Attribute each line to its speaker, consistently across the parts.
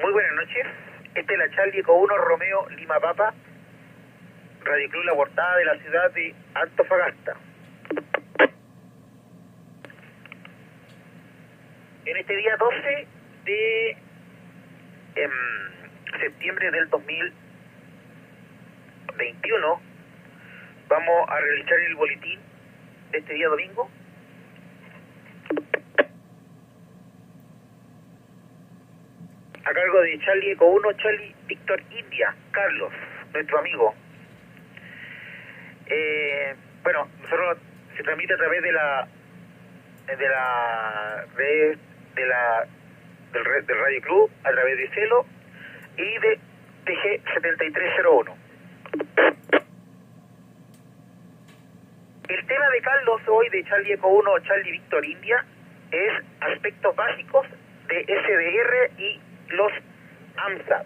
Speaker 1: Muy buenas noches. Esta es la Charlie Eco 1 Romeo Lima Papa, Radio Club La Portada de la ciudad de Antofagasta. En este día 12 de septiembre del 2021 vamos a realizar el boletín de este día domingo. A cargo de Charlie Eco 1, Charlie Víctor India, Carlos, nuestro amigo. Bueno, nosotros se transmite a través de la red del Radio Club, a través de Celo y de TG 7301. El tema de Carlos hoy, de Charlie Eco 1, Charlie Víctor India, es aspectos básicos de SDR y los AMSAT.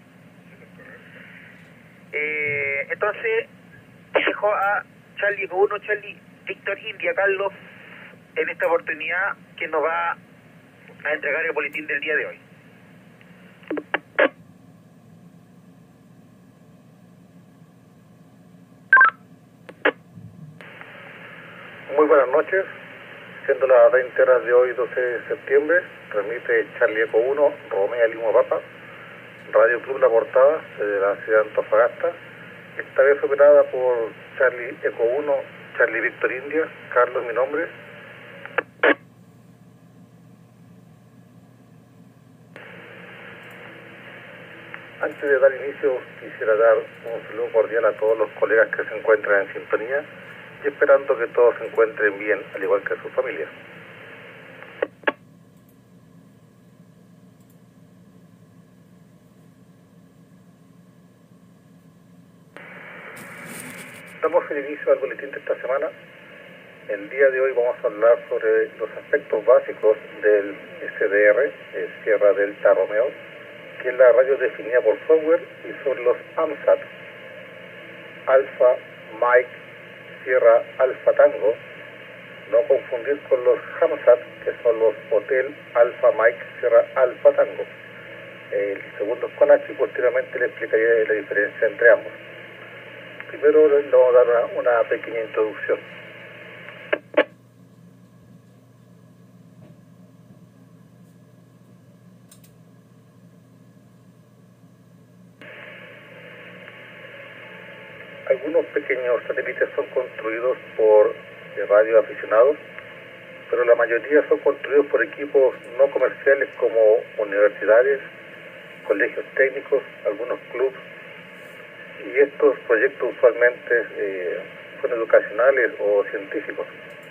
Speaker 1: Entonces dejo a Charlie Eco 1, Charlie Víctor India, Carlos, en esta oportunidad, que nos va a entregar el boletín del día de hoy.
Speaker 2: Muy buenas noches. Siendo las 20 horas de hoy, 12 de septiembre, transmite Charlie Eco 1, Romeo Lima Papa, Radio Club La Portada, desde la ciudad de Antofagasta, esta vez operada por Charlie Eco 1, Charlie Víctor India, Carlos mi nombre. Antes de dar inicio, quisiera dar un saludo cordial a todos los colegas que se encuentran en sintonía, y esperando que todos se encuentren bien, al igual que sus familias. Damos el inicio al boletín de esta semana. El día de hoy vamos a hablar sobre los aspectos básicos del SDR, Sierra Delta Romeo, que es la radio definida por software, y sobre los AMSAT, Alfa Mike Sierra Alfa Tango, no confundir con los HAMSAT, que son los Hotel Alfa Mike Sierra Alfa Tango. El segundo es con H, y posteriormente le explicaré la diferencia entre ambos. Primero le vamos a dar una pequeña introducción. Algunos pequeños satélites son construidos por radioaficionados, pero la mayoría son construidos por equipos no comerciales como universidades, colegios técnicos, algunos clubes, y estos proyectos usualmente son educacionales o científicos.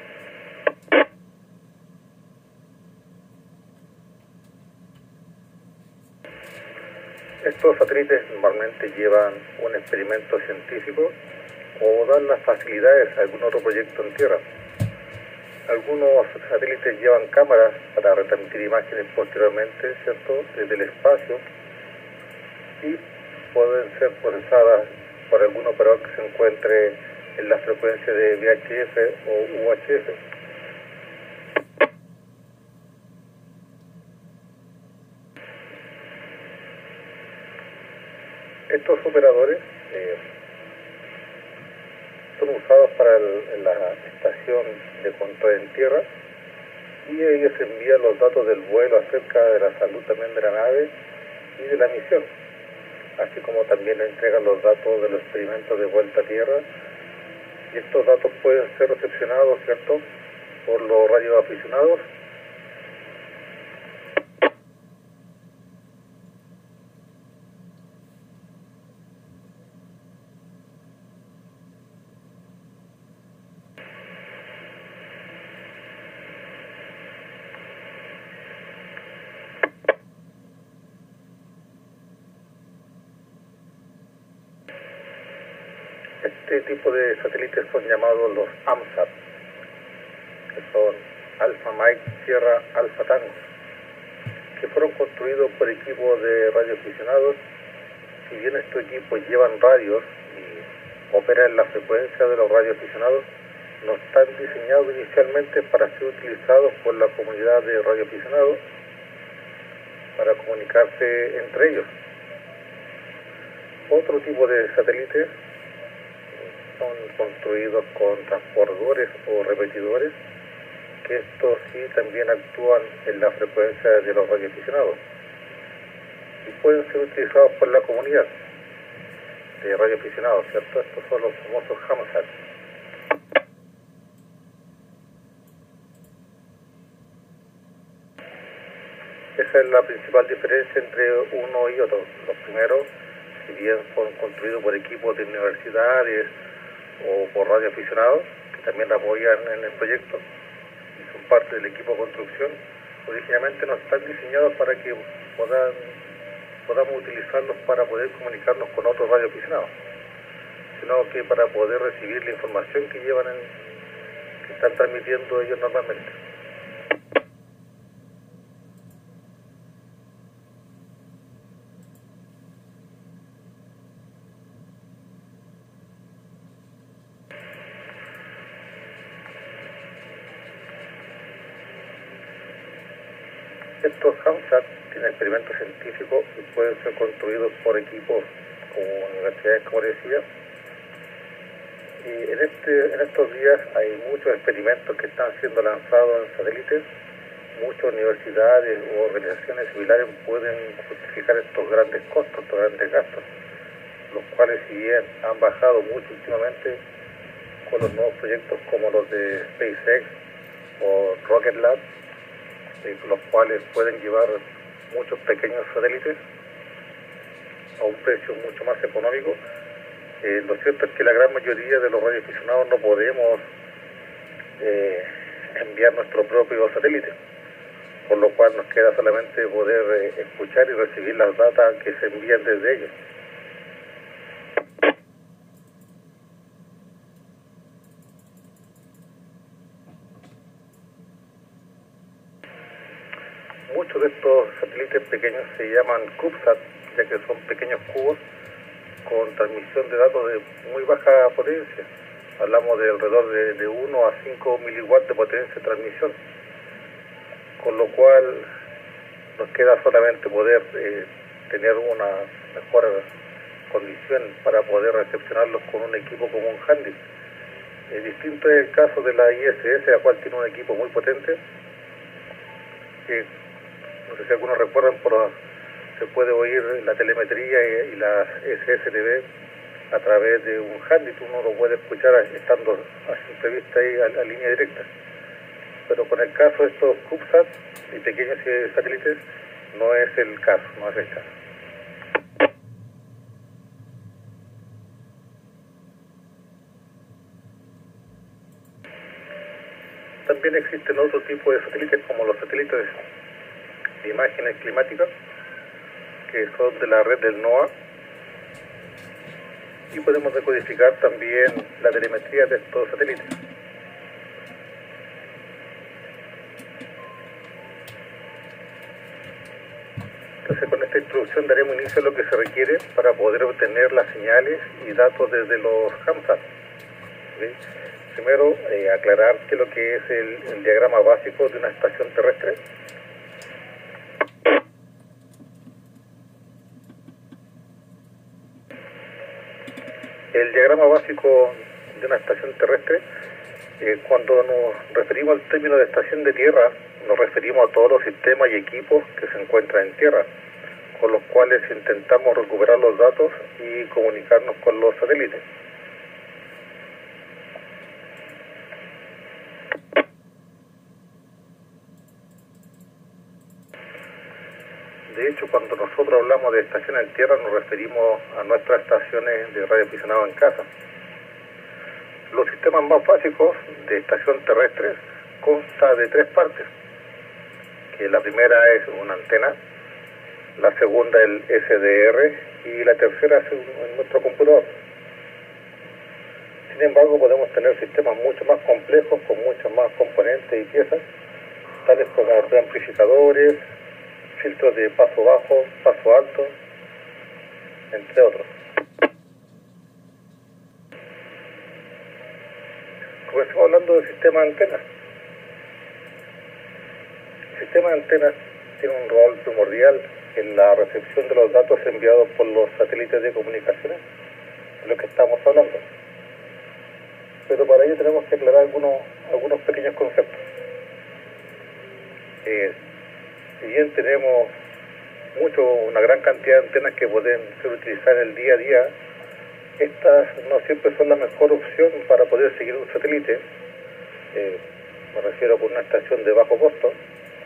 Speaker 2: Estos satélites normalmente llevan un experimento científico o dan las facilidades a algún otro proyecto en tierra. Algunos satélites llevan cámaras para retransmitir imágenes posteriormente, ¿cierto?, desde el espacio, y pueden ser procesadas por algún operador que se encuentre en la frecuencia de VHF o UHF. Estos operadores son usados para la estación de control en tierra, y ellos envían los datos del vuelo acerca de la salud también de la nave y de la misión, así como también entregan los datos de los experimentos de vuelta a tierra, y estos datos pueden ser recepcionados, ¿cierto?, por los radioaficionados. Este tipo de satélites son llamados los AMSAT, que son Alfa Mike Sierra Alfa Tango, que fueron construidos por equipos de radioaficionados. Si bien estos equipos llevan radios y operan en la frecuencia de los radioaficionados, no están diseñados inicialmente para ser utilizados por la comunidad de radioaficionados, para comunicarse entre ellos. Otro tipo de satélites son construidos con transbordadores o repetidores, que estos sí también actúan en la frecuencia de los radioaficionados y pueden ser utilizados por la comunidad de radioaficionados, ¿cierto? Estos son los famosos HAMSAT. Esa es la principal diferencia entre uno y otro. Los primeros, si bien son construidos por equipos de universidades o por radioaficionados, que también apoyan en el proyecto y son parte del equipo de construcción, originalmente no están diseñados para que podamos utilizarlos para poder comunicarnos con otros radioaficionados, sino que para poder recibir la información que que están transmitiendo ellos normalmente. Estos HAMSAT tienen experimentos científicos y pueden ser construidos por equipos como universidades, como decía. Y en estos días hay muchos experimentos que están siendo lanzados en satélites. Muchas universidades o organizaciones similares pueden justificar estos grandes costos, estos grandes gastos, los cuales, si bien han bajado mucho últimamente con los nuevos proyectos como los de SpaceX o Rocket Lab, los cuales pueden llevar muchos pequeños satélites a un precio mucho más económico. Lo cierto es que la gran mayoría de los radioaficionados no podemos enviar nuestro propio satélite, por lo cual nos queda solamente poder escuchar y recibir las datas que se envían desde ellos. Muchos de estos satélites pequeños se llaman CubeSat, ya que son pequeños cubos con transmisión de datos de muy baja potencia. Hablamos de alrededor de 1 a 5 miliwatts de potencia de transmisión, con lo cual nos queda solamente poder tener una mejor condición para poder recepcionarlos con un equipo como un Handy. Distinto es el caso de la ISS, la cual tiene un equipo muy potente, que no sé si algunos recuerdan, pero se puede oír la telemetría y la SSTV a través de un handy. Uno lo puede escuchar estando a simple vista ahí a línea directa. Pero con el caso de estos CubeSat y pequeños satélites no es el caso, no es el caso. También existen otro tipo de satélites como los satélites de imágenes climáticas, que son de la red del NOAA, y podemos decodificar también la telemetría de estos satélites. Entonces, con esta introducción daremos inicio a lo que se requiere para poder obtener las señales y datos desde los HAMSAT. ¿Sí? Primero, aclarar qué es lo que es el diagrama básico de una estación terrestre. El diagrama básico de una estación terrestre, cuando nos referimos al término de estación de tierra, nos referimos a todos los sistemas y equipos que se encuentran en tierra, con los cuales intentamos recuperar los datos y comunicarnos con los satélites. De hecho, cuando nosotros hablamos de estación en tierra, nos referimos a nuestras estaciones de radioaficionado en casa. Los sistemas más básicos de estación terrestre consta de 3 partes, que la primera es una antena, la segunda el SDR y la tercera es nuestro computador. Sin embargo, podemos tener sistemas mucho más complejos, con muchos más componentes y piezas, tales como preamplificadores, filtros de paso bajo, paso alto, entre otros. Comencemos hablando del sistema de antenas. El sistema de antenas tiene un rol primordial en la recepción de los datos enviados por los satélites de comunicaciones, de lo que estamos hablando. Pero para ello tenemos que aclarar algunos pequeños conceptos. Si bien tenemos una gran cantidad de antenas que pueden ser utilizadas en el día a día, estas no siempre son la mejor opción para poder seguir un satélite. Me refiero con una estación de bajo costo,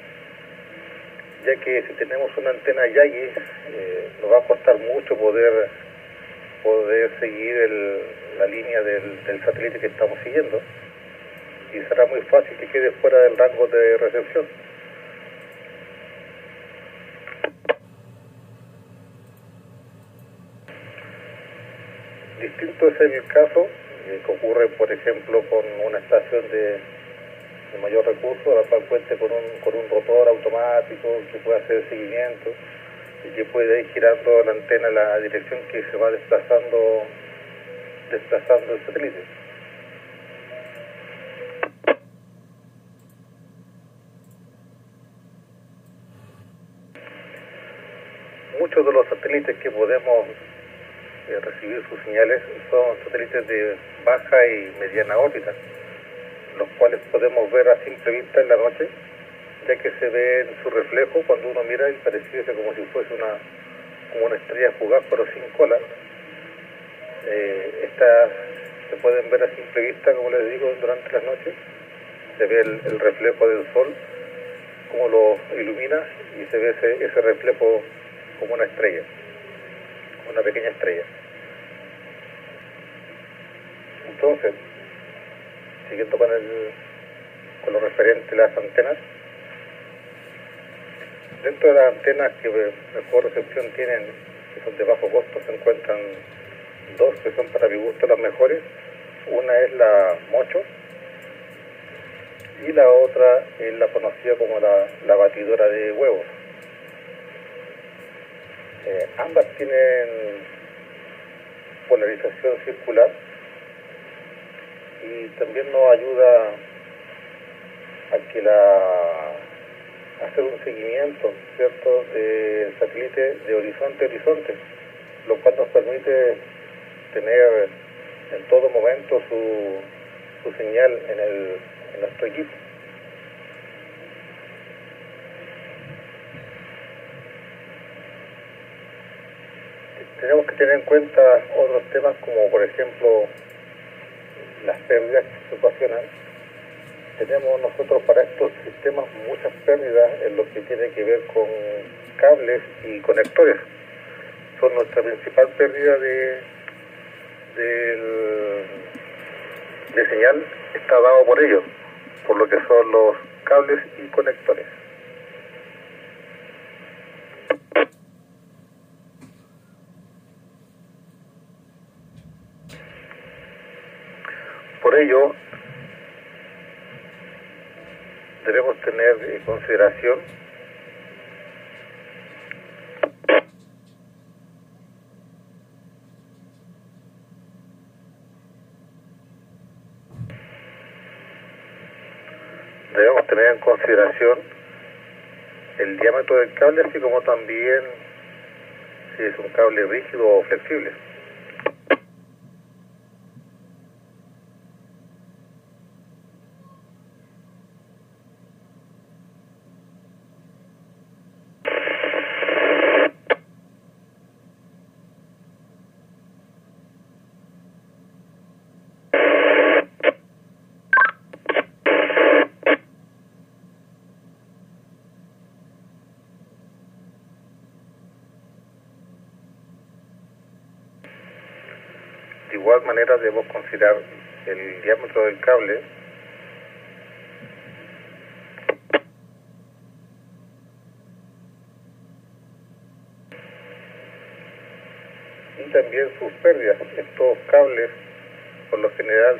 Speaker 2: ya que si tenemos una antena Yagi, nos va a costar mucho poder seguir la línea del satélite que estamos siguiendo, y será muy fácil que quede fuera del rango de recepción. Distinto es el caso que ocurre, por ejemplo, con una estación de mayor recurso, la cual cuente con un rotor automático que pueda hacer seguimiento y que puede ir girando la antena en la dirección que se va desplazando el satélite. Muchos de los satélites que podemos recibir sus señales son satélites de baja y mediana órbita, los cuales podemos ver a simple vista en la noche, ya que se ve en su reflejo cuando uno mira y pareciese como si fuese una estrella fugaz pero sin cola. Estas se pueden ver a simple vista, como les digo, durante las noches. Se ve el reflejo del sol, como lo ilumina, y se ve ese reflejo como una estrella, una pequeña estrella. Entonces, siguiendo con lo referente a las antenas, dentro de las antenas que mejor recepción tienen, que son de bajo costo, se encuentran dos que son para mi gusto las mejores. Una es la Mocho y la otra es la conocida como la batidora de huevos. Ambas tienen polarización circular y también nos ayuda a hacer un seguimiento, ¿cierto?, del satélite de horizonte a horizonte, lo cual nos permite tener en todo momento su señal en nuestro equipo. Tenemos que tener en cuenta otros temas, como por ejemplo las pérdidas que se ocasionan. Tenemos nosotros para estos sistemas muchas pérdidas en lo que tiene que ver con cables y conectores. Son nuestra principal pérdida de señal, está dado por ellos, por lo que son los cables y conectores. Por ello, debemos tener en consideración el diámetro del cable, así como también si es un cable rígido o flexible. De igual manera debemos considerar el diámetro del cable y también sus pérdidas. Estos cables por lo general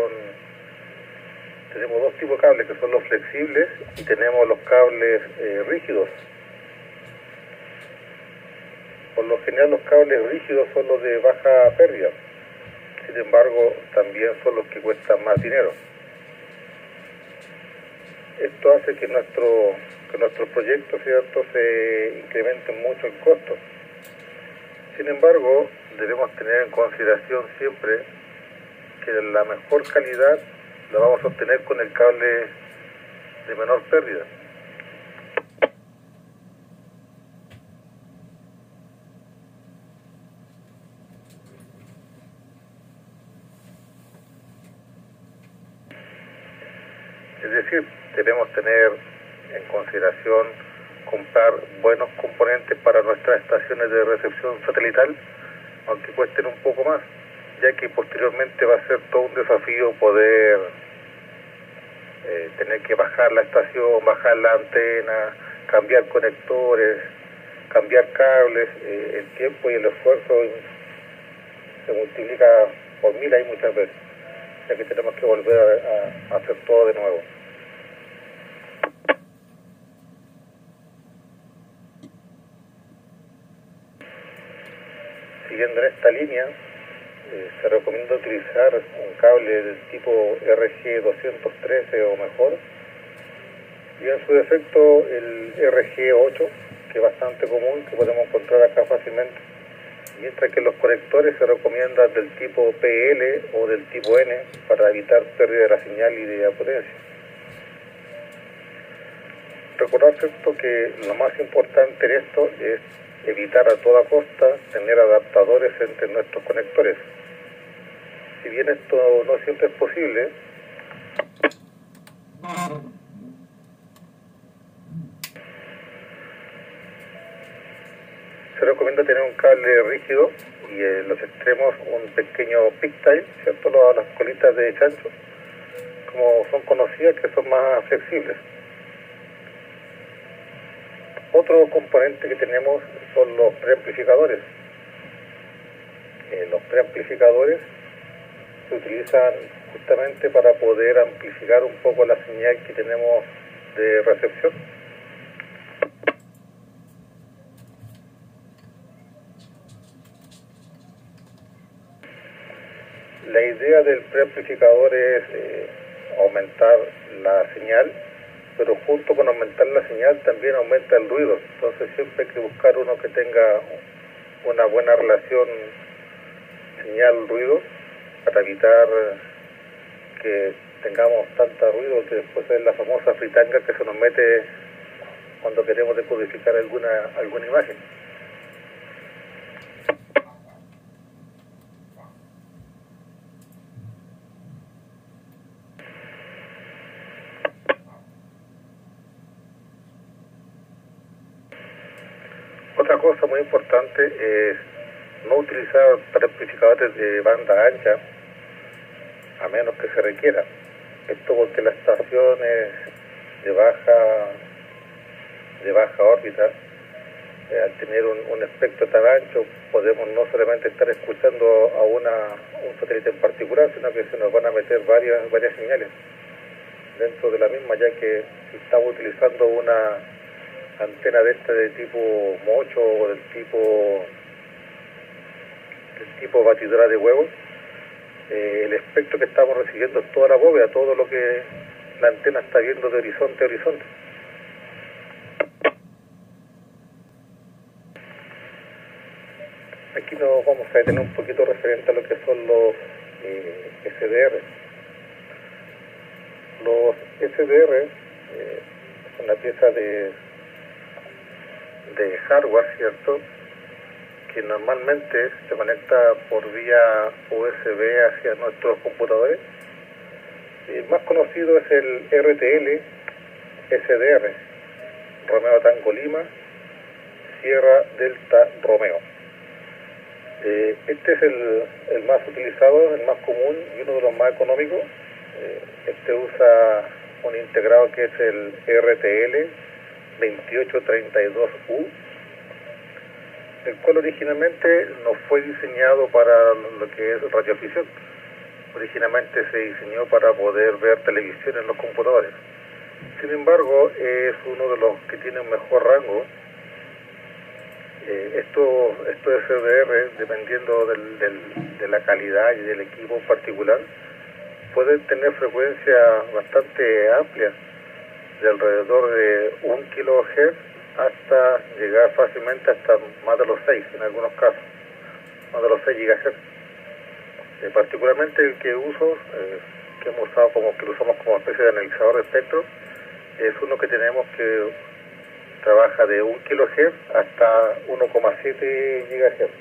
Speaker 2: tenemos dos tipos de cables, que son los flexibles y tenemos los cables rígidos. Por lo general los cables rígidos son los de baja pérdida. Sin embargo, también son los que cuestan más dinero. Esto hace que nuestro que nuestros proyectos, ¿cierto?, se incrementen mucho en costos. Sin embargo, debemos tener en consideración siempre que la mejor calidad la vamos a obtener con el cable de menor pérdida. Es decir, debemos tener en consideración comprar buenos componentes para nuestras estaciones de recepción satelital, aunque cuesten un poco más, ya que posteriormente va a ser todo un desafío poder tener que bajar la estación, bajar la antena, cambiar conectores, cambiar cables. El tiempo y el esfuerzo se multiplica por 1000 ahí muchas veces, ya que tenemos que volver a hacer todo de nuevo. Siguiendo en esta línea, se recomienda utilizar un cable del tipo RG213 o mejor, y en su defecto el RG8, que es bastante común, que podemos encontrar acá fácilmente, mientras que los conectores se recomiendan del tipo PL o del tipo N para evitar pérdida de la señal y de la potencia. Recordar, ¿cierto?, que lo más importante en esto es evitar a toda costa tener adaptadores entre nuestros conectores. Si bien esto no siempre es posible, se recomienda tener un cable rígido y en los extremos un pequeño pigtail, ¿cierto?, las colitas de chancho, como son conocidas, que son más flexibles. Otro componente que tenemos son los preamplificadores. Los preamplificadores se utilizan justamente para poder amplificar un poco la señal que tenemos de recepción. La idea del preamplificador es aumentar la señal, pero junto con aumentar la señal también aumenta el ruido. Entonces siempre hay que buscar uno que tenga una buena relación señal-ruido para evitar que tengamos tanta ruido que después es la famosa fritanga que se nos mete cuando queremos decodificar alguna imagen. Otra cosa muy importante es no utilizar preamplificadores de banda ancha a menos que se requiera. Esto porque las estaciones de baja órbita, al tener un espectro tan ancho, podemos no solamente estar escuchando a un satélite en particular, sino que se nos van a meter varias señales dentro de la misma, ya que si estamos utilizando una antena de tipo mocho o del tipo batidora de huevos, el espectro que estamos recibiendo es toda la bóveda, todo lo que la antena está viendo de horizonte a horizonte. Aquí nos vamos a detener un poquito referente a lo que son los SDR. Los SDR son una pieza de hardware, ¿cierto?, que normalmente se conecta por vía USB hacia nuestros computadores. El más conocido es el RTL SDR, Romeo Tango Lima, Sierra Delta Romeo. Este es el más utilizado, el más común y uno de los más económicos. Este usa un integrado que es el RTL 2832U, el cual originalmente no fue diseñado para lo que es radioafición. Originalmente se diseñó para poder ver televisión en los computadores. Sin embargo, es uno de los que tiene un mejor rango. Estos SDR, dependiendo de la calidad y del equipo en particular, pueden tener frecuencias bastante amplias, de alrededor de 1 kHz hasta llegar fácilmente hasta más de los 6 en algunos casos, más de los 6 GHz. Particularmente el que uso, que hemos usado que lo usamos como especie de analizador de espectro, es uno que tenemos que trabaja de 1 kHz hasta 1,7 GHz.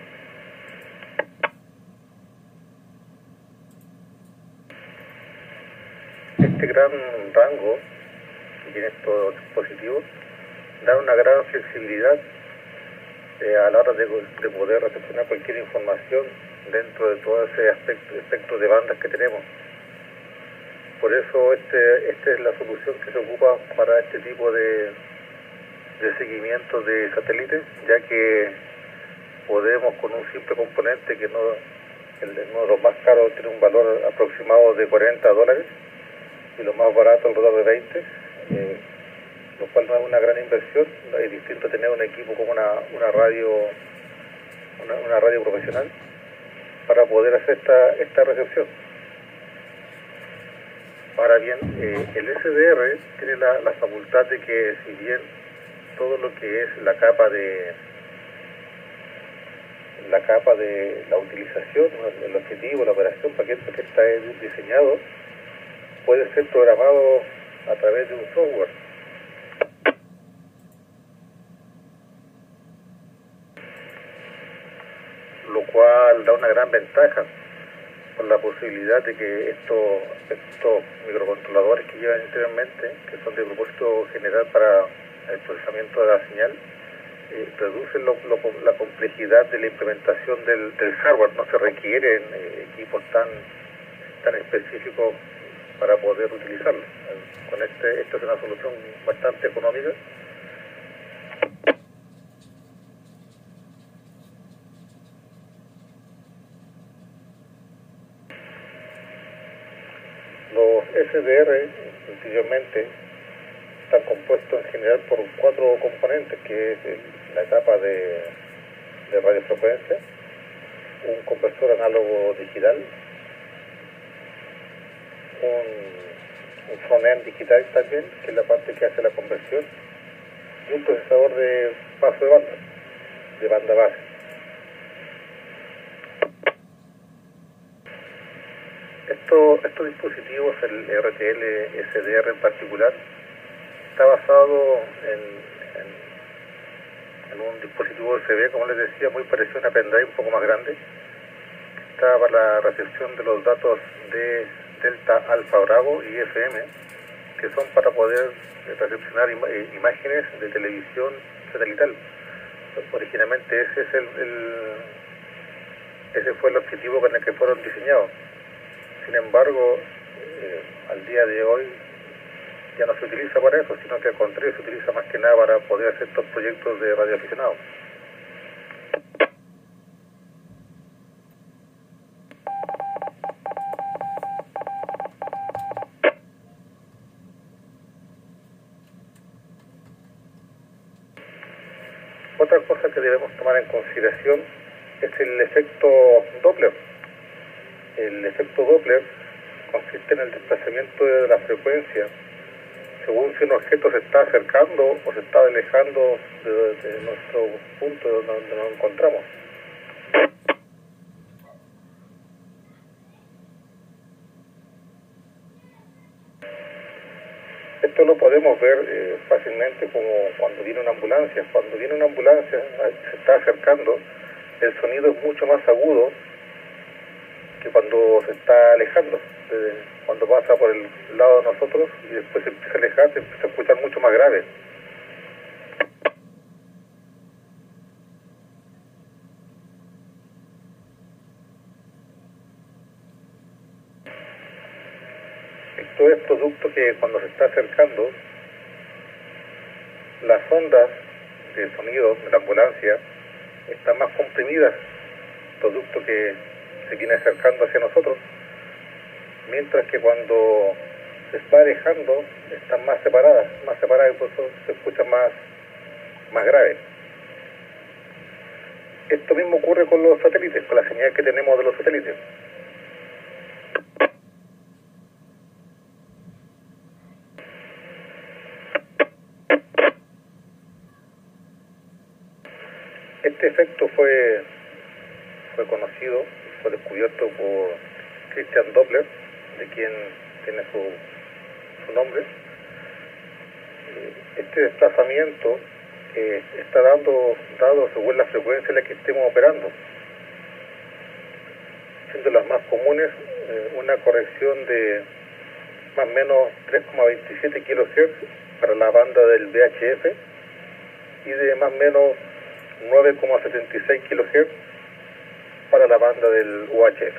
Speaker 2: Este gran rango que tiene estos dispositivos da una gran flexibilidad a la hora de poder recepcionar cualquier información dentro de todo ese espectro de bandas que tenemos. Por eso esta es la solución que se ocupa para este tipo de seguimiento de satélites, ya que podemos con un simple componente que uno de los más caros tiene un valor aproximado de $40 y lo más barato alrededor de 20, lo cual no es una gran inversión. Es distinto tener un equipo como una radio profesional para poder hacer esta recepción. Ahora bien, el SDR tiene la facultad de que, si bien todo lo que es la capa de la utilización, el objetivo, la operación, para que está diseñado, puede ser programado a través de un software. Lo cual da una gran ventaja por la posibilidad de que estos microcontroladores que llevan anteriormente, que son de propósito general para el procesamiento de la señal, reducen la complejidad de la implementación del hardware. No se requieren equipos tan específicos para poder utilizarlo. Con esta es una solución bastante económica. Los SDR, sencillamente, están compuestos en general por 4 componentes, que es la etapa de radiofrecuencia, un compresor análogo digital, un front-end digital también, que es la parte que hace la conversión, y un procesador de paso de banda base. Estos dispositivos, el RTL SDR en particular, está basado en un dispositivo USB, como les decía, muy parecido a una pendrive, un poco más grande, que está para la recepción de los datos de Delta, Alfa, Bravo y FM, que son para poder recepcionar imágenes de televisión satelital. Originalmente ese fue el objetivo con el que fueron diseñados. Sin embargo, al día de hoy ya no se utiliza para eso, sino que al contrario se utiliza más que nada para poder hacer estos proyectos de radioaficionados. Otra cosa que debemos tomar en consideración es el efecto Doppler. El efecto Doppler consiste en el desplazamiento de la frecuencia según si un objeto se está acercando o se está alejando de nuestro punto donde nos encontramos. Esto lo podemos ver fácilmente como cuando viene una ambulancia. Cuando viene una ambulancia, se está acercando, el sonido es mucho más agudo que cuando se está alejando. Cuando pasa por el lado de nosotros y después se empieza a alejar, se empieza a escuchar mucho más grave. Esto es producto que cuando se está acercando, las ondas de sonido de la ambulancia están más comprimidas, producto que se viene acercando hacia nosotros, mientras que cuando se está alejando están más separadas y por eso se escucha más grave. Esto mismo ocurre con los satélites, con la señal que tenemos de los satélites. Este efecto fue conocido, fue descubierto por Christian Doppler, de quien tiene su nombre. Este desplazamiento está dado según la frecuencia en la que estemos operando, siendo las más comunes una corrección de más o menos 3,27 kHz para la banda del VHF y de más o menos 9,76 kHz para la banda del UHF.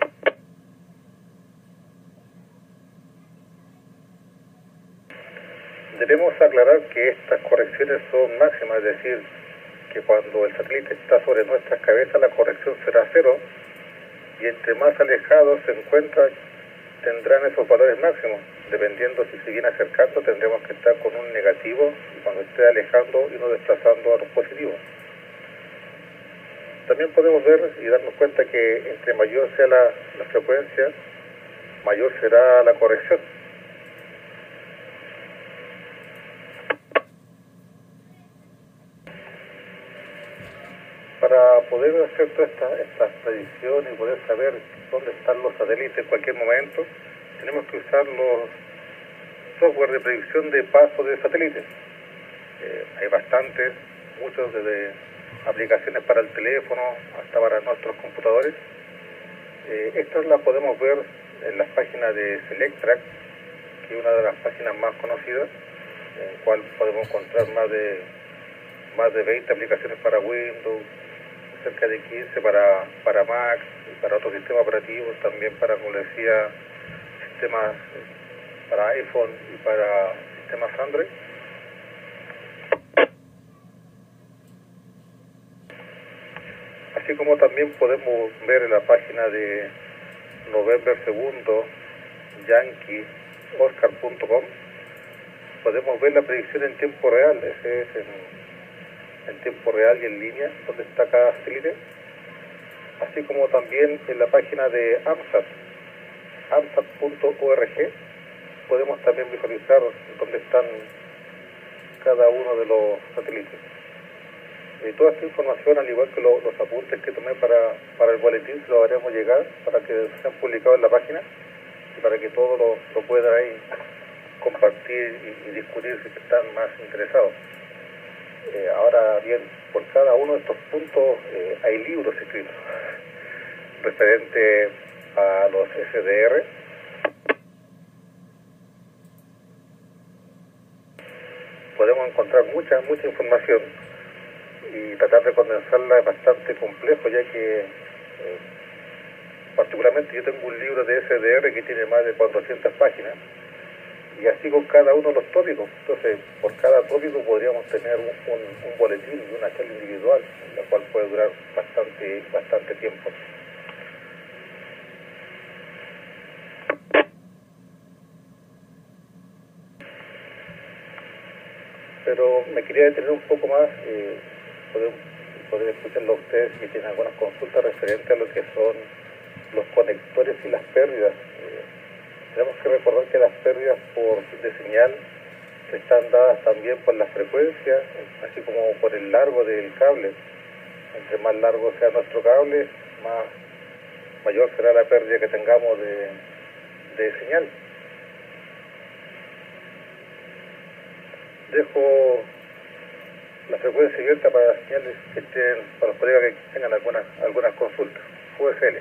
Speaker 2: Debemos aclarar que estas correcciones son máximas, es decir, que cuando el satélite está sobre nuestras cabezas la corrección será cero, y entre más alejados se encuentra tendrán esos valores máximos. Dependiendo si se viene acercando tendremos que estar con un negativo, y cuando esté alejando irnos desplazando a los positivos. También podemos ver y darnos cuenta que entre mayor sea la frecuencia, mayor será la corrección. Para poder hacer todas estas predicciones y poder saber dónde están los satélites en cualquier momento, tenemos que usar los software de predicción de paso de satélites. Hay bastantes, muchos desde aplicaciones para el teléfono hasta para nuestros computadores. Estas las podemos ver en las páginas de Selectrack, que es una de las páginas más conocidas, en la cual podemos encontrar más de 20 aplicaciones para Windows, cerca de 15 para Mac y para otros sistemas operativos, también para, como les decía, sistemas para iPhone y para sistemas Android. Así como también podemos ver en la página de November 2 Yankee Oscar.com, podemos ver la predicción en tiempo real. Ese es en tiempo real y en línea donde está cada satélite, así como también en la página de AMSAT.org podemos también visualizar dónde están cada uno de los satélites. Y toda esta información, al igual que los apuntes que tomé para el boletín, se los haremos llegar para que sean publicados en la página y para que todos lo puedan ahí compartir y discutir si están más interesados. Ahora bien, por cada uno de estos puntos hay libros escritos referente a los SDR. Podemos encontrar mucha información y tratar de condensarla es bastante complejo, ya que particularmente yo tengo un libro de SDR que tiene más de 400 páginas, y así con cada uno de los tópicos. Entonces, por cada tópico podríamos tener un boletín y una charla individual, la cual puede durar bastante tiempo. Pero me quería detener un poco más, poder escucharlo a ustedes si tienen algunas consultas referentes a lo que son los conectores y las pérdidas. Tenemos que recordar que las pérdidas de señal están dadas también por la frecuencia, así como por el largo del cable. Entre más largo sea nuestro cable, mayor será la pérdida que tengamos de señal. Dejo la frecuencia abierta para las señales que estén, para los colegas que tengan algunas consultas. UFL.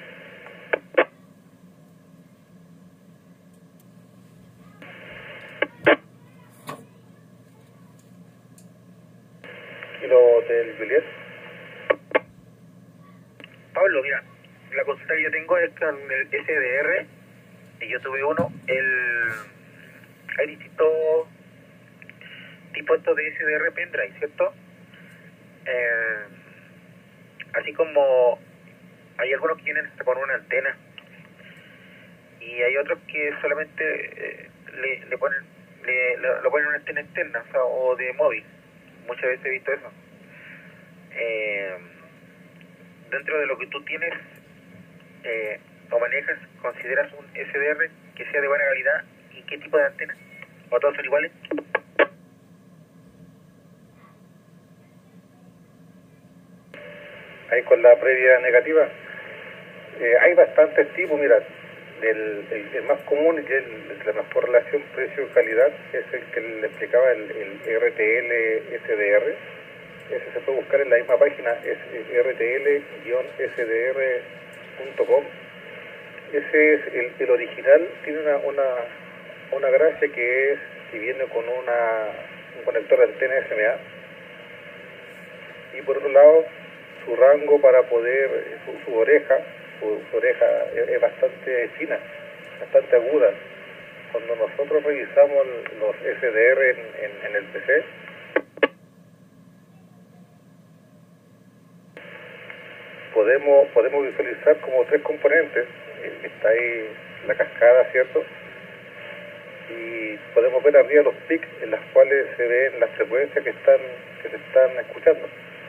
Speaker 2: Kilo del Juliet.
Speaker 1: Pablo, mira, la consulta que yo tengo es con el SDR, y yo tuve uno, hay distintos tipos estos de SDR pendrive, ¿cierto? Así como hay algunos que vienen hasta con una antena, y hay otros que solamente lo ponen en una antena externa, o de móvil. Muchas veces he visto eso. Dentro de lo que tú tienes o manejas, ¿consideras un SDR que sea de buena calidad? ¿Y qué tipo de antena? ¿O todos son iguales?
Speaker 2: ahí con la previa negativa. Hay bastantes tipos, mira, el más común y el de la mejor relación precio-calidad es el que le explicaba, el RTL SDR. Ese se puede buscar en la misma página, es rtl-sdr.com. Ese es el original, tiene una gracia que es que viene con un conector de antena SMA, y por otro lado su rango para poder, su oreja es bastante fina, bastante aguda. Cuando nosotros revisamos los SDR en el PC, podemos visualizar como tres componentes. Está ahí la cascada, ¿cierto? Y podemos ver arriba los pics en las cuales se ven las frecuencias que se están escuchando.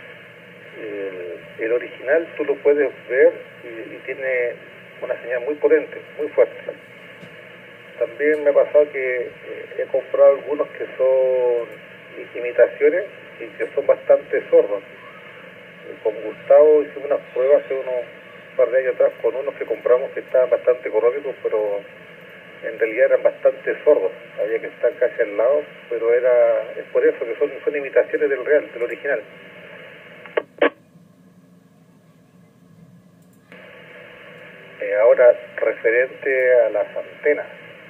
Speaker 2: El original tú lo puedes ver y tiene una señal muy potente, muy fuerte. También me ha pasado que he comprado algunos que son imitaciones y que son bastante sordos. Con Gustavo hicimos unas pruebas hace un par de años atrás con unos que compramos que estaban bastante económicos, pero en realidad eran bastante sordos. Había que estar casi al lado, pero es por eso que son imitaciones del real, del original. Ahora, referente a las antenas.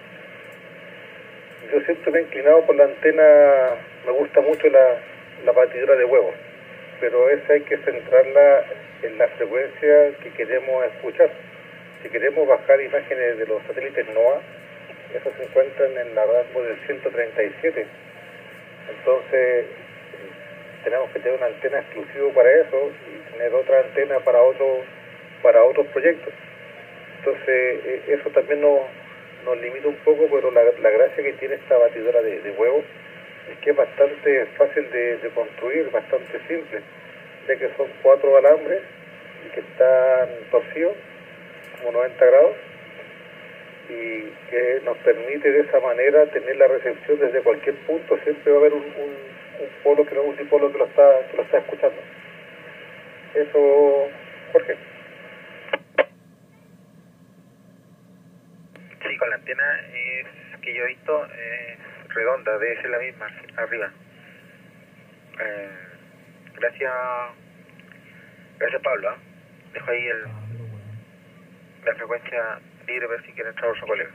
Speaker 2: Yo siempre me he inclinado por la antena, me gusta mucho la batidora de huevos, pero esa hay que centrarla en la frecuencia que queremos escuchar. Si queremos bajar imágenes de los satélites NOAA, esos se encuentran en la rango del 137. Entonces, tenemos que tener una antena exclusiva para eso y tener otra antena para otros proyectos. Entonces, eso también nos limita un poco, pero la gracia que tiene esta batidora de huevos es que es bastante fácil de construir, bastante simple, ya que son 4 alambres y que están torcidos, como 90 grados, y que nos permite de esa manera tener la recepción desde cualquier punto. Siempre va a haber un polo que no es un dipolo que lo está escuchando. Eso, Jorge.
Speaker 1: Sí, con la antena que yo he visto es redonda, debe ser la misma, arriba. Gracias Pablo. Dejo ahí la frecuencia libre para ver si quiere entrar otro colega.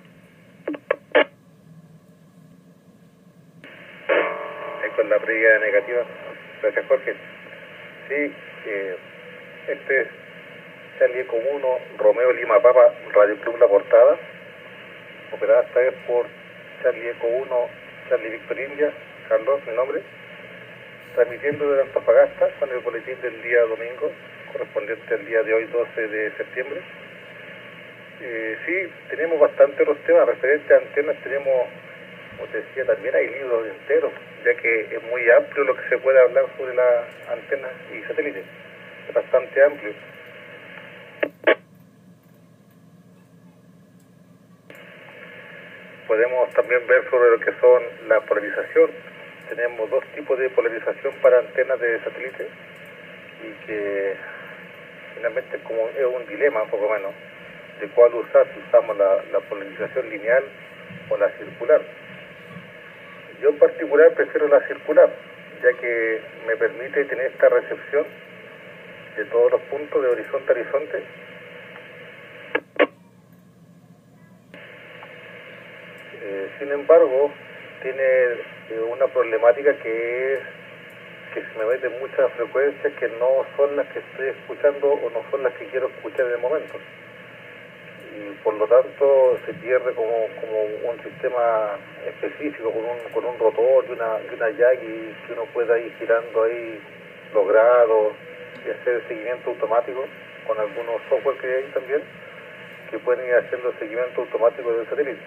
Speaker 2: Ahí con la previa negativa. Gracias, Jorge. Sí, este es Charlie Eco 1, Romeo Lima Papa, Radio Club La Portada, operada esta vez por Charlie Eco 1, Charlie Victor India, Carlos, mi nombre, transmitiendo desde Antofagasta con el boletín del día domingo, correspondiente al día de hoy, 12 de septiembre. Sí, tenemos bastante otros temas referentes a antenas. Tenemos, como te decía, también hay libros enteros, ya que es muy amplio lo que se puede hablar sobre las antenas y satélites. Es bastante amplio. Podemos también ver sobre lo que son la polarización. Tenemos 2 tipos de polarización para antenas de satélite y que finalmente es un dilema, un poco menos, de cuál usar, si usamos la polarización lineal o la circular. Yo en particular prefiero la circular, ya que me permite tener esta recepción de todos los puntos de horizonte a horizonte. Sin embargo, tiene una problemática que es que se me meten muchas frecuencias que no son las que estoy escuchando o no son las que quiero escuchar en el momento. Y por lo tanto se pierde como un sistema específico con un rotor y una Yagi que uno pueda ir girando ahí los grados y hacer el seguimiento automático con algunos software que hay también que pueden ir haciendo el seguimiento automático del satélite.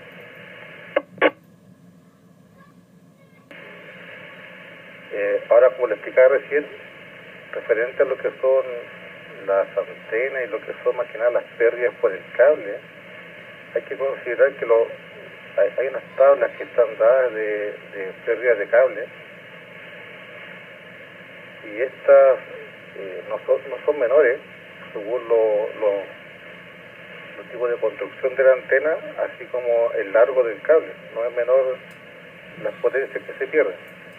Speaker 2: Ahora, como le explicaba recién, referente a lo que son las antenas y lo que son más que nada las pérdidas por el cable, hay que considerar que hay unas tablas que están dadas de pérdidas de cable, y estas no son menores, según los tipos de construcción de la antena, así como el largo del cable. No es menor las potencias que se pierden.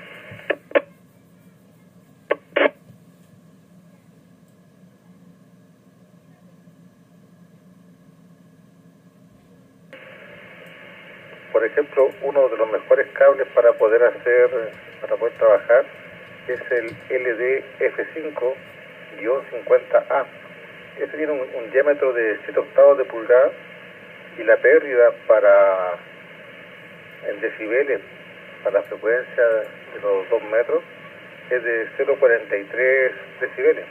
Speaker 2: Por ejemplo, uno de los mejores cables para poder trabajar es el LD-F5-50A. Ese tiene un diámetro de 7/8 de pulgada y la pérdida en decibeles para la frecuencia de los 2 metros es de 0,43 decibeles.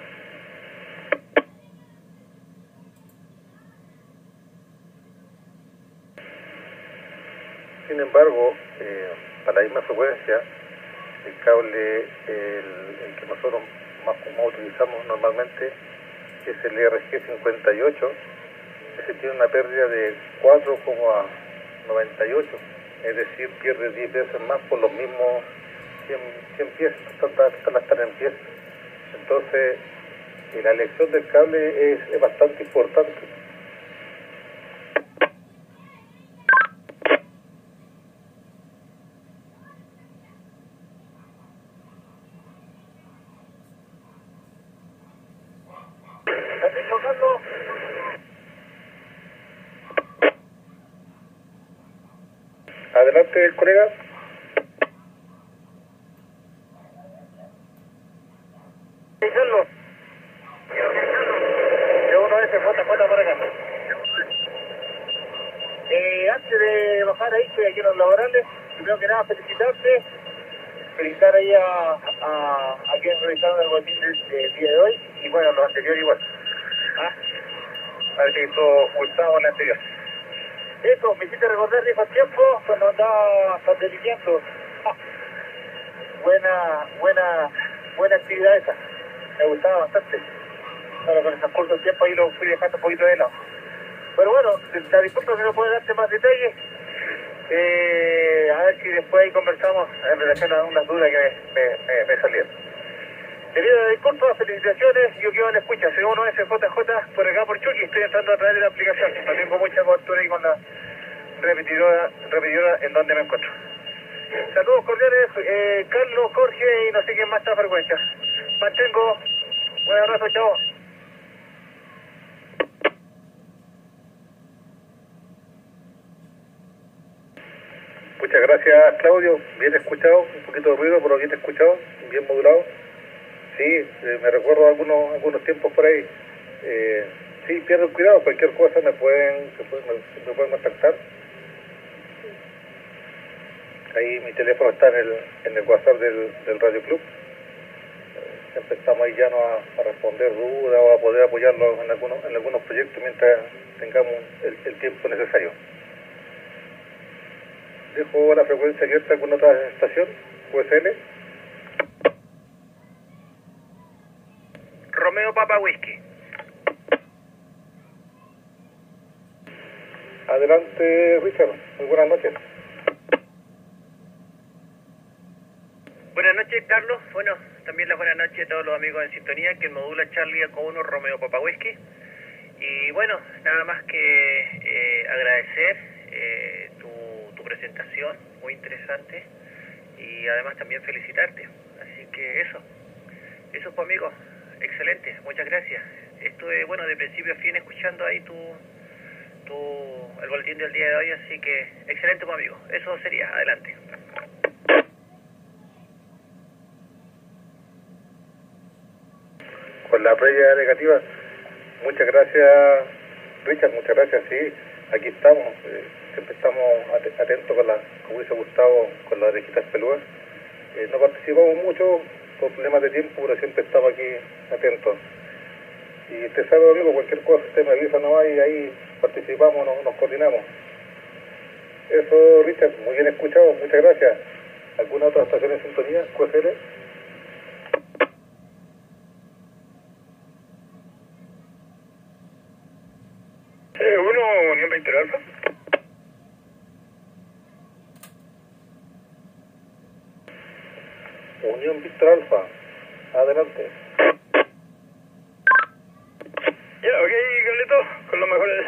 Speaker 2: Sin embargo, para la misma frecuencia, el cable, el que nosotros más utilizamos normalmente, es el RG58. Ese tiene una pérdida de 4,98, es decir, pierde 10 veces más por los mismos 100 pies, están en pies. Entonces, la elección del cable es bastante importante. Adelante, colega.
Speaker 1: Carlos, yo uno de ese JJ por acá. Antes de bajar ahí, estoy aquí en los laborales. Primero que nada, felicitar ahí a quienes realizaron el boletín del día de hoy. Y bueno, los anteriores igual. A ver que hizo Gustavo en la anterior. Eso, me hiciste recordar de esos tiempos cuando andaba sateliteando. Buena actividad esa. Me gustaba bastante. Ahora con el transcurso del tiempo ahí lo fui dejando un poquito de lado. Pero bueno, te disculpo que no puedo darte más detalles. A ver si después ahí conversamos en relación a algunas dudas que me salieron. Debido a disculpas, felicitaciones, yo quedo en la escucha, C1SJJ por acá por Chucky, estoy entrando a través de la aplicación, no tengo mucha cobertura ahí con la repetidora en donde me encuentro. Saludos cordiales, Carlos, Jorge y no sé quién más está a frecuencia. Mantengo, un abrazo, chao.
Speaker 2: Muchas gracias, Claudio, bien escuchado, un poquito de ruido, pero bien escuchado, bien modulado. Sí, me recuerdo algunos tiempos por ahí. Sí, pierden cuidado, cualquier cosa me pueden contactar. Ahí mi teléfono está en el WhatsApp del Radio Club. Siempre estamos ahí llanos a responder dudas o a poder apoyarlos en algunos proyectos mientras tengamos el tiempo necesario. Dejo la frecuencia abierta con otra estación, QSL.
Speaker 1: Romeo Papa Whisky.
Speaker 2: Adelante, Richard. Muy buenas noches.
Speaker 3: Buenas noches, Carlos. Bueno, también las buenas noches a todos los amigos en sintonía, que el modula Charlie Eco 1 Romeo Papa Whisky. Y bueno, nada más que agradecer tu presentación, muy interesante. Y además también felicitarte. Así que eso pues, amigos. Excelente, muchas gracias. Estuve, bueno, de principio a fin escuchando ahí el boletín del día de hoy, así que excelente, pues, amigo. Eso sería, adelante.
Speaker 2: Con la previa negativa, muchas gracias, Richard, muchas gracias, sí, aquí estamos, siempre estamos atentos como dice Gustavo, con las orejitas peludas. No participamos mucho por problemas de tiempo, pero siempre estamos aquí atentos. Y te sabe, amigo, cualquier cosa, usted me avisa nomás y ahí participamos, nos coordinamos. Eso, Richard, muy bien escuchado, muchas gracias. ¿Alguna otra estación en sintonía, QSL?
Speaker 1: Unión Víctor Alfa.
Speaker 2: Unión Víctor Alfa, adelante.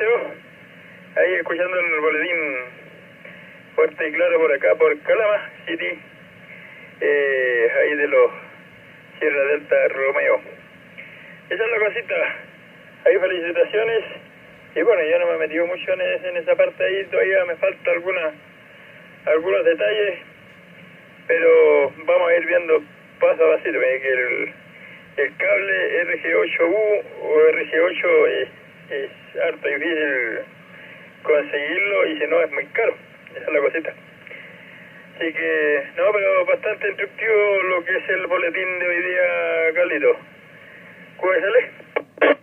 Speaker 4: Liceo, ahí escuchando el boletín fuerte y claro por acá, por Calama City, ahí de los Sierra Delta Romeo. Esa es la cosita, ahí felicitaciones, y bueno, yo no me he metido mucho en esa parte ahí, todavía me falta algunos detalles, pero vamos a ir viendo paso a pasito, que el cable RG8U o RG8 es harto difícil conseguirlo y si no es muy caro, esa es la cosita. Así que, no, pero bastante instructivo lo que es el boletín de hoy día, Carlito. QSL.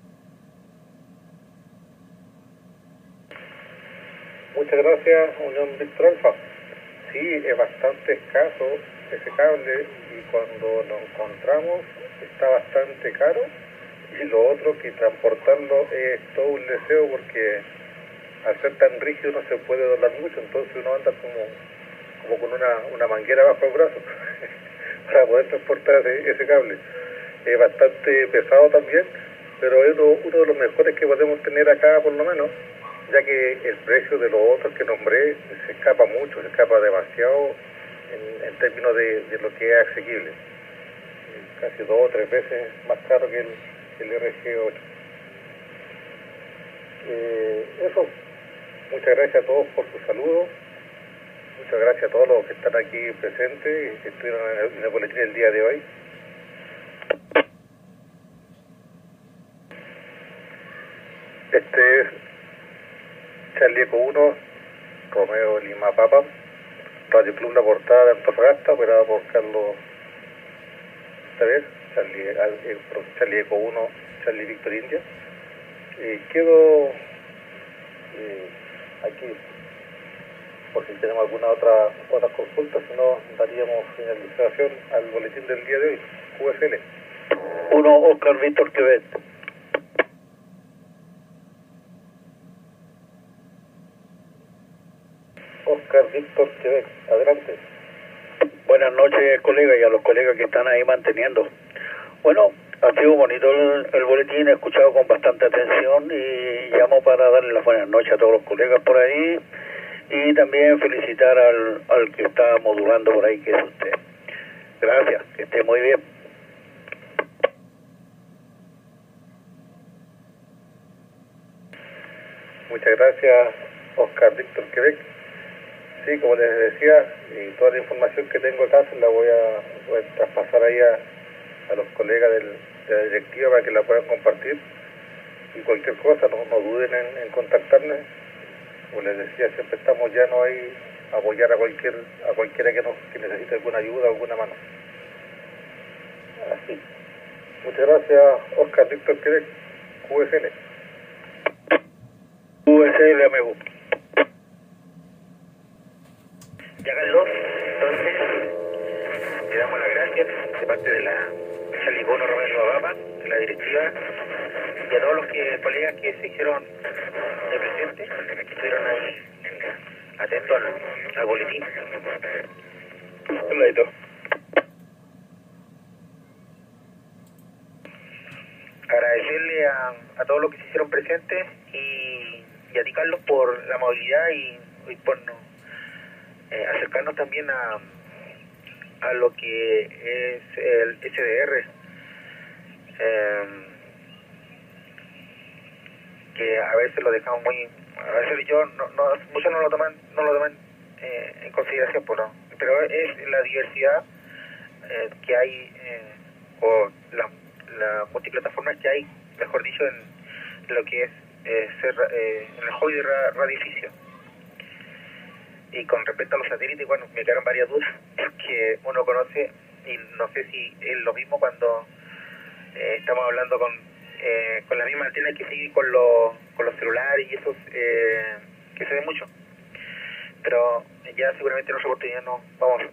Speaker 2: Muchas gracias, Unión Víctor Alfa. Sí, es bastante escaso ese cable y cuando lo encontramos está bastante caro, y lo otro que transportarlo es todo un deseo porque al ser tan rígido no se puede doblar mucho, entonces uno anda como con una manguera bajo el brazo para poder transportar ese cable. Es bastante pesado también, pero es uno de los mejores que podemos tener acá por lo menos, ya que el precio de los otros que nombré se escapa mucho, se escapa demasiado en términos de lo que es asequible. Casi 2 o 3 veces más caro que el RG8. Eso, muchas gracias a todos por su saludo, muchas gracias a todos los que están aquí presentes y que estuvieron en el boletín el día de hoy. Este es Charlie Eco 1, Romeo Lima Papa, Radio Club La Portada de Antofagasta, operada por Carlos Taver, Charlie Eco 1, Charlie Víctor India. Quedo aquí por si tenemos alguna otra consulta, si no daríamos finalización al boletín del día de hoy. QSL
Speaker 5: 1, Oscar Víctor Quebec.
Speaker 2: Oscar Víctor Quebec, adelante.
Speaker 5: Buenas noches, colegas, y a los colegas que están ahí manteniendo. Bueno, ha sido bonito el boletín, he escuchado con bastante atención y llamo para darle las buenas noches a todos los colegas por ahí y también felicitar al que está modulando por ahí, que es usted. Gracias, que esté muy bien.
Speaker 2: Muchas gracias, Oscar Víctor Quebec. Sí, como les decía, y toda la información que tengo acá se la voy a traspasar ahí a los colegas de la directiva para que la puedan compartir. Y cualquier cosa, no duden en contactarme. Como les decía, siempre estamos llanos ahí a apoyar a cualquiera que necesite alguna ayuda, alguna mano. Así. Muchas gracias, Oscar Víctor Quebec, QSL.
Speaker 5: QSL, amigo.
Speaker 1: Ya Carlos, entonces le damos las gracias de parte de la Charlie Bono Romero Ababa, de la directiva, y a todos los colegas que se hicieron presentes, que estuvieron ahí atentos al boletín. Agradecerle a todos los que se hicieron presentes y a ti, Carlos, por la amabilidad y por acercarnos también a lo que es el SDR, que a veces lo dejamos a veces muchos no lo toman en consideración, pero es la diversidad que hay, o la multiplataforma que hay, mejor dicho, en lo que es ser en el hobby de radioficio. Y con respecto a los satélites, bueno, me quedaron varias dudas que uno conoce y no sé si es lo mismo cuando estamos hablando con la misma antena que sigue con los celulares y esos que se ve mucho. Pero ya seguramente en otra oportunidad no vamos.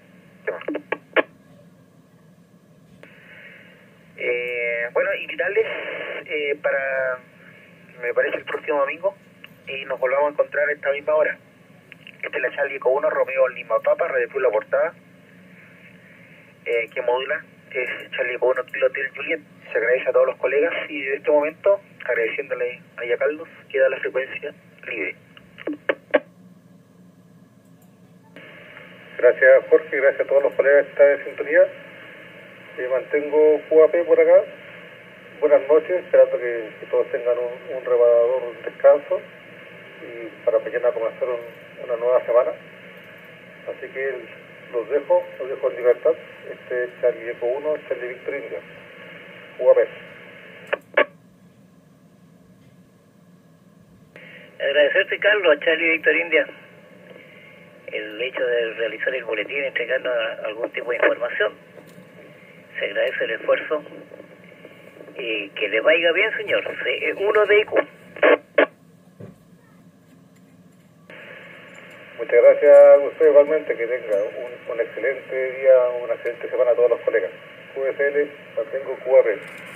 Speaker 1: Bueno, invitarles para, me parece, el próximo domingo y nos volvamos a encontrar a esta misma hora. Esta es la Charlie Eco 1, Romeo Lima Papa, Radio Club La Portada, que modula, es Charlie Eco 1, Kilo Hotel Juliet. se agradece a todos los colegas y en este momento, agradeciéndole a Carlos, queda la frecuencia libre.
Speaker 2: Gracias Jorge, gracias a todos los colegas que están en sintonía. Mantengo QAP por acá. Buenas noches, esperando que todos tengan un reparador descanso y para mañana comenzar una nueva semana. Así que los dejo en libertad. Este es Charlie Eco 1, Charlie Víctor India. QAP.
Speaker 6: Agradecerte, Carlos, a Charlie Víctor India, el hecho de realizar el boletín, entregarnos algún tipo de información. Se agradece el esfuerzo y que le vaya bien, señor. Uno de IQ.
Speaker 2: Muchas gracias a usted igualmente, que tenga un excelente día, una excelente semana a todos los colegas. QSL, mantengo QAP.